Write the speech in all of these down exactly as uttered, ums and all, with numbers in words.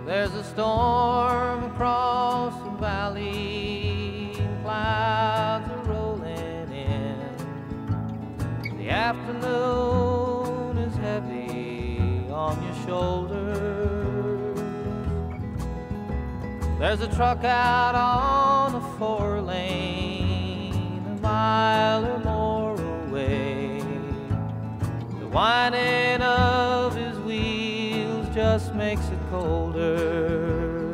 There's a storm across the valley, and clouds are rolling in. The afternoon is heavy on your shoulders. There's a truck out on a four lane, a mile or more away. The whining of his wheels just makes it colder.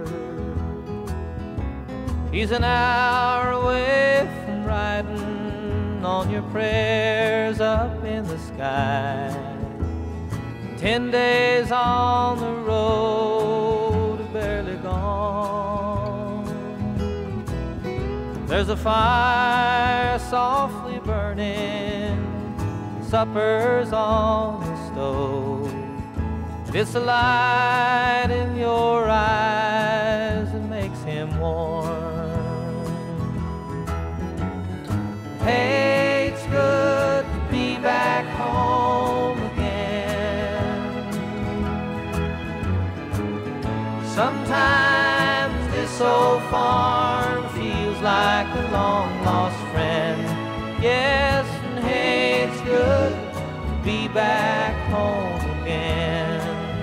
He's an hour away from riding on your prayers up in the sky. Ten days on the road, barely gone. There's a fire softly burning, supper's on the stove. It's the light in your eyes that makes him warm. Hey, it's good to be back home again. Sometimes this old farm feels like a long-lost friend. Yes, and hey, it's good to be back home again.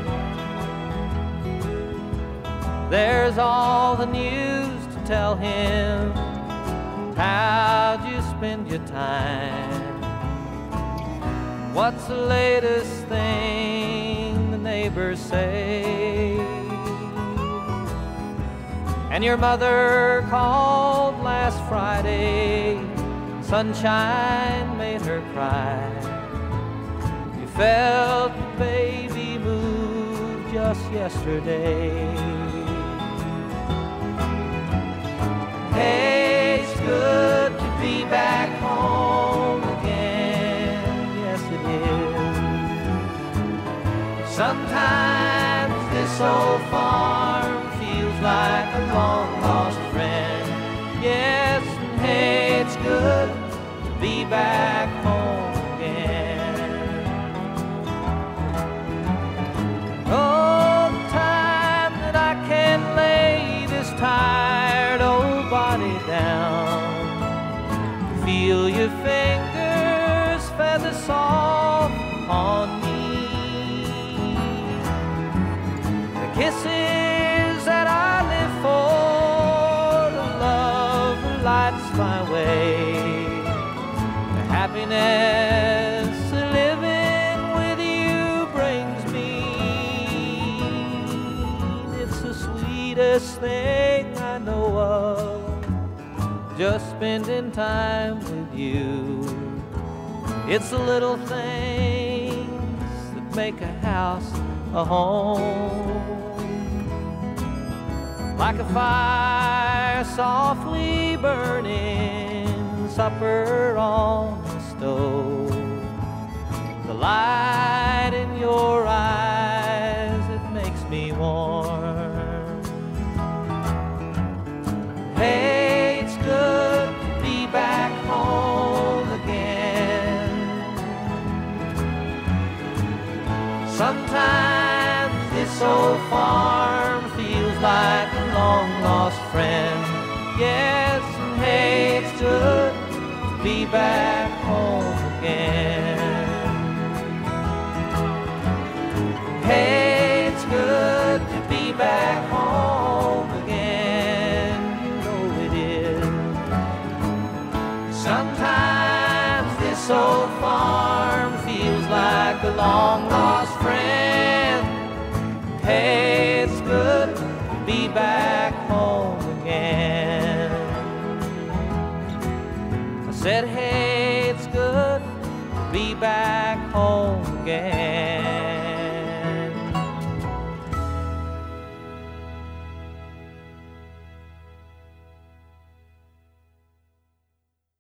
There's all the news to tell him. How'd you spend your time? What's the latest thing the neighbors say? And your mother called last Friday. Sunshine made her cry. You felt the baby move just yesterday. Hey, it's good to be back home again. Yes, it is. Sometimes this old farm feels like a long-lost friend. Yes, and hey, it's good to be back home again. Oh, the time that I can lay this tired old body down, feel your fingers feather soft on me. The kisses that I live for, the love that lights my way, the happiness that living with you brings me. It's the sweetest thing I know of, just spending time with you. It's the little things that make a house a home. Like a fire softly burning, supper on the stove. The light in your eyes, it makes me warm. Hey, it's good to be back home again. Sometimes this old farm feels like a long-lost friend. Yes, and hey, it's good to be back home again. Hey, it's good to be back home again. You know it is. Sometimes this old farm feels like a long-lost friend. Hey, it's good to be back home again. I said, hey, it's good to be back home again.